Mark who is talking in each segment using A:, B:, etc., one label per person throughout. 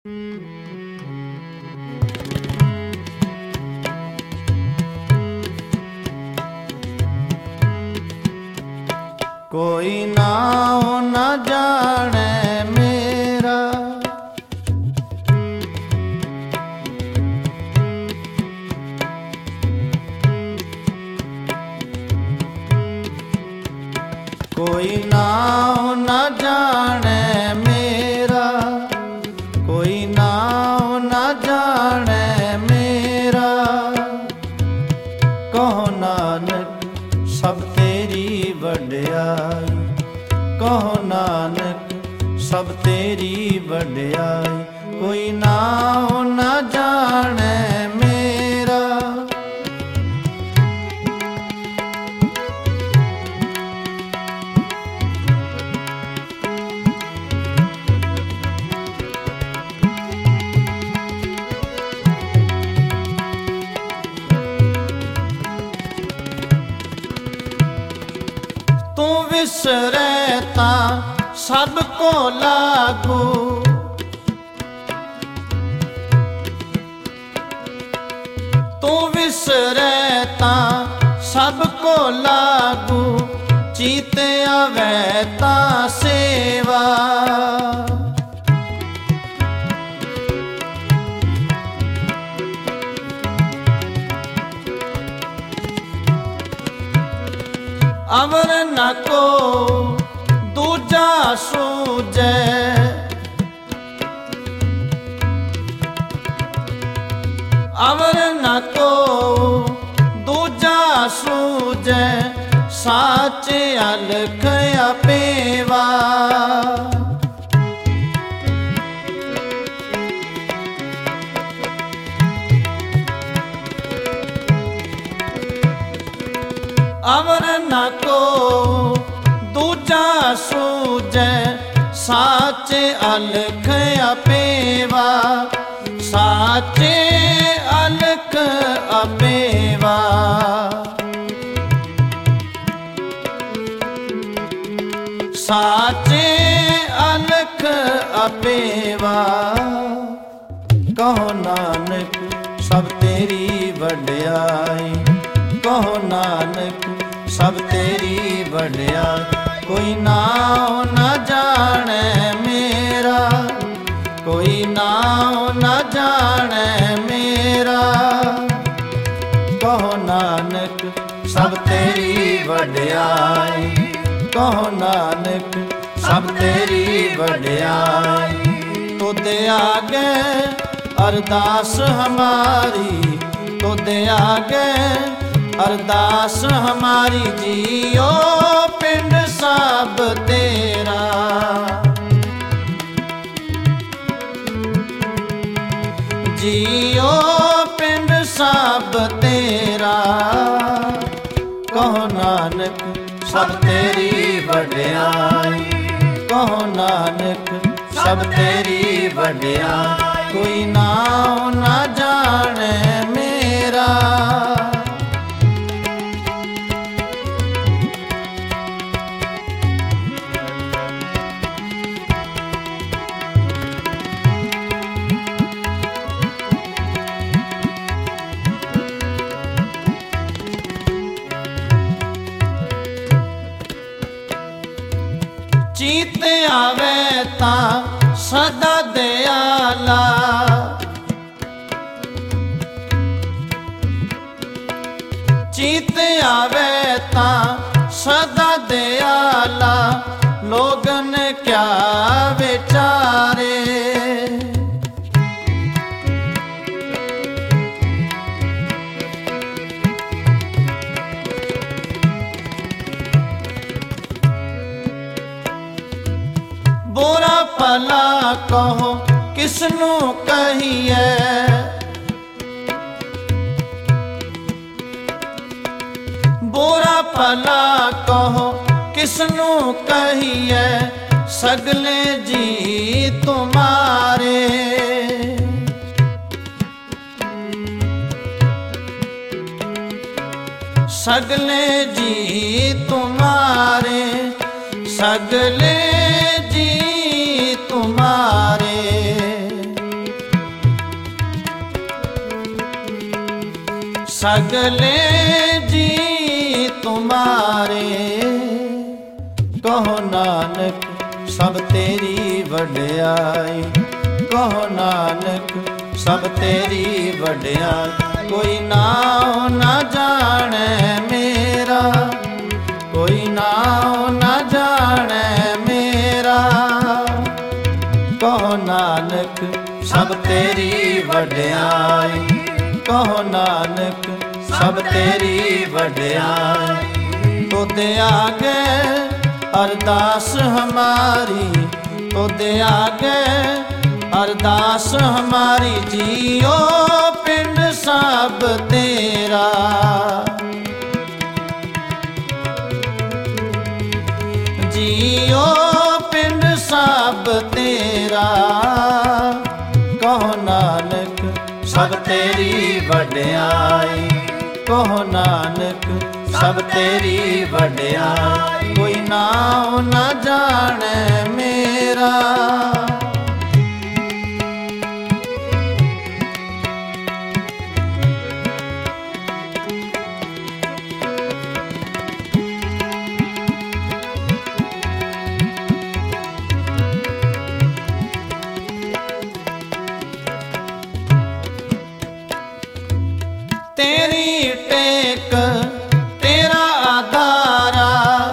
A: कोई नाम न जाने मेरा, कोई नाम न जाने मेरा, कोई नाम न जाने मेरा। कहो नानक सब तेरी वड्याई, कहो नानक सब तेरी वड्याई। कोई नाम न जाने मेरा, तू विसरे तां सब को लागू, तू विसरे तां सब को लागू। चीत आवे तां सेवा, अवर न को दूजा सूझे। अवर न को दूजा सूझे, साचे अलख अपेवा। अवर न को दूजा सूझे, साचे अलख अपेवा। साचे अलख अपेवा, साचे अलख अपेवा। कहो नानक सब तेरी वड्याई, कहो नानक सब तेरी वड्याई। कोई नाम न जाने मेरा, कोई नाम न जाने मेरा। कहो नानक सब तेरी वड्याई, कहो नानक सब तेरी वड्याई। तुद आगे अरदास हमारी, तुद आगे अरदास हमारी। जियो पिंड सब तेरा, जियो पिंड सब तेरा। कहो नानक सब तेरी वड्याई, कहो नानक सब तेरी वड्याई। कोई नाम न जाने मेरा, चीत आवे तां सदा दयाला। चीत आवे तां सदा दयाला। लोगन क्या विचारे, बुरा भला कहो किसनू कहिए। बुरा भला कहो किसनू कहिए, सगले जी तुम्हारे। सगले जी तुम्हारे, सगले जी तुम्हारे। सगले जी तुम्हारे। कहो नानक सब तेरी वड्याई, कहो नानक सब तेरी वड्याई। कोई नाम न जाने मेरा, कोई नाम न जाने मेरा। कहो नानक सब तेरी वड्याई, कहो नानक सब तेरी वड्याई। तुद आगे अरदास हमारी, तुद आगे अरदास हमारी। जियो पिंड सब तेरा, जियो पिंड सब तेरा। कहो नानक सब तेरी वड्याई, कहो नानक सब तेरी वड्याई। कोई नाम न जाने मेरा, तेरी टेक तेरा आधारा।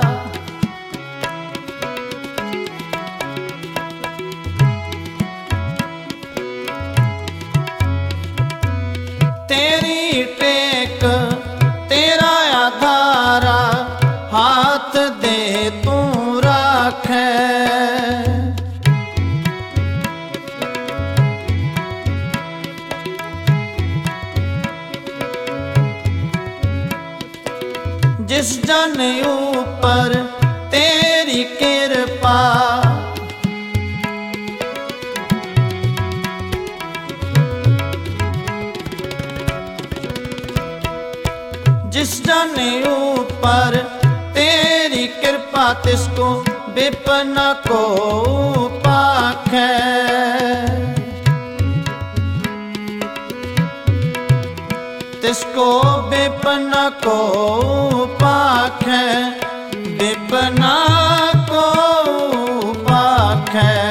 A: तेरी टेक तेरा आधारा, हाथ दे तू राखे। जिस जन ऊपर तेरी कृपा, जिस जन ऊपर तेरी कृपा, तिसको विपन को पाखे। तिसको विपन को पाखे, विपना को पाखे।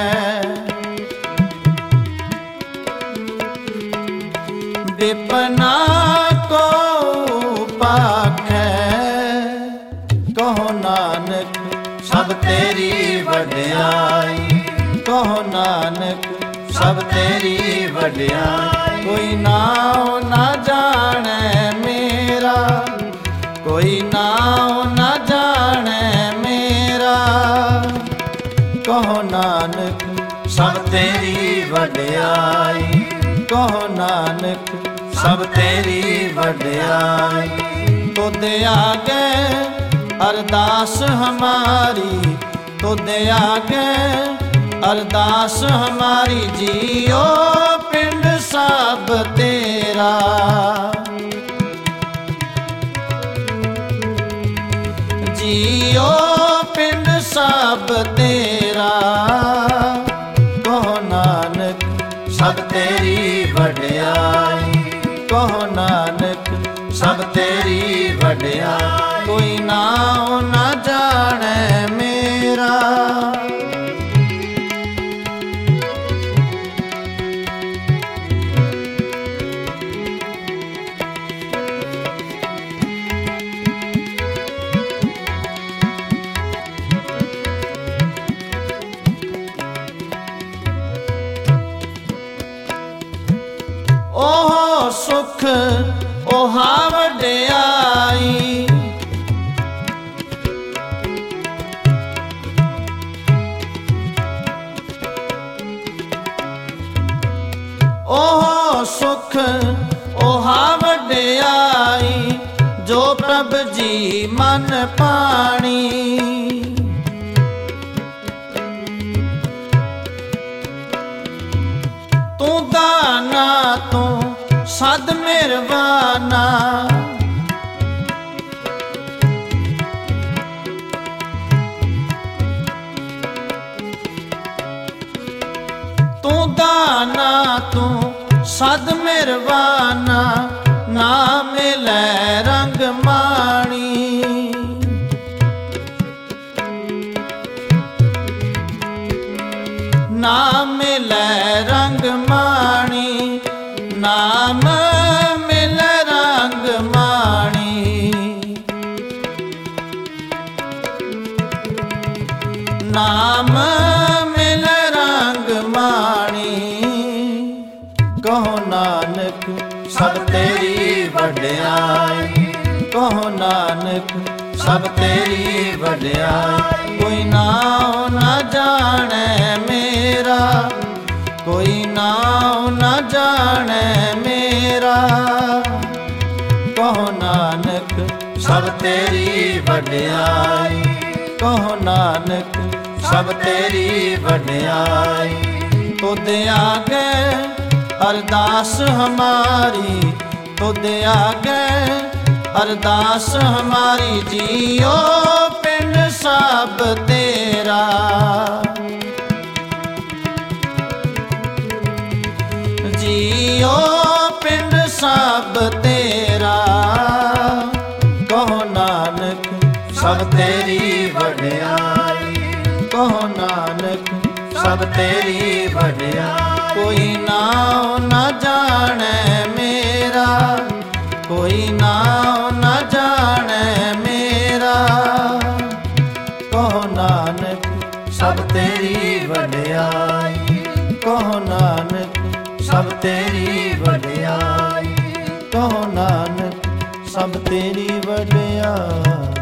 A: विपना को पाखे। कहो नानक सब तेरी वड्याई, कहो नानक सब तेरी वड्याई। कोई नाम न जाने मेरा, कोई नाम न जाने मेरा। कहो नानक सब तेरी वड्याई, कहो नानक सब तेरी वड्याई। तुद आगे अरदास हमारी, तुद आगे अरदास हमारी। जियो पिंड सब तेरा, जियो पिंड सब तेरा। कहो नानक सब तेरी वड्याई, कहो नानक सब तेरी वड्याई। कोई नाम न जाने मेरा, ओह सुख ओहा वड्याई। ओह सुख ओहा वड्याई, जो प्रभ जी मन पाणी। तू दाना तू सद मिरवाना, तू दाना तू सद मिरवाना। ना मिले ਰੰਗ ਮਾਣੀ, ਨਾਮ ਮਿਲੈ ਰੰਗ ਮਾਣੀ। ਨਾਮ ਮਿਲੈ ਰੰਗ ਮਾਣੀ, ਕਹੋ ਨਾਨਕ ਸਭ ਤੇਰੀ ਵਡਿਆਈ। ਕਹੋ ਨਾਨਕ ਸਭ ਤੇਰੀ ਵਡਿਆਈ। ਕੋਈ ਨਾਉ ਨਾ ਜਾਣੈ ਮੇਰਾ, ਕੋਈ ਨਾਉ ਨਾ ਜਾਣੈ ਮੇਰਾ। ਕਹੋ ਨਾਨਕ ਸਭ ਤੇਰੀ ਵਡਿਆਈ। ਕਹੋ ਨਾਨਕ ਸਭ ਤੇਰੀ ਵਡਿਆਈ। ਤੁਧ ਆਗੇ ਅਰਦਾਸ ਹਮਾਰੀ, ਤੁਧ ਆਗੇ ਅਰਦਾਸ ਹਮਾਰੀ। ਜੀਓ ਪਿੰਡ ਸਭ ਤੇਰਾ, ਜੀਓ ਪਿੰਡ ਸਭ ਤੇਰਾ। ਕਹੋ ਨਾਨਕ ਸਭ ਤੇਰੀ ਵਡਿਆਈ। ਕਹੋ ਨਾਨਕ ਸਭ ਤੇਰੀ ਵਡਿਆਈ। ਕੋਈ ਨਾਉ ਨਾ ਜਾਣੈ ਮੇਰਾ, ਕੋਈ ਨਾਉ ਨਾ ਜਾਣੈ ਮੇਰਾ। ਕਹੋ ਨਾਨਕ ਸਭ ਤੇਰੀ ਵਡਿਆਈ। ਕਹੋ ਨਾਨਕ ਸਭ ਤੇਰੀ ਵਡਿਆਈ। ਕਹੋ ਨਾਨਕ ਸਭ ਤੇਰੀ ਵਡਿਆਈ।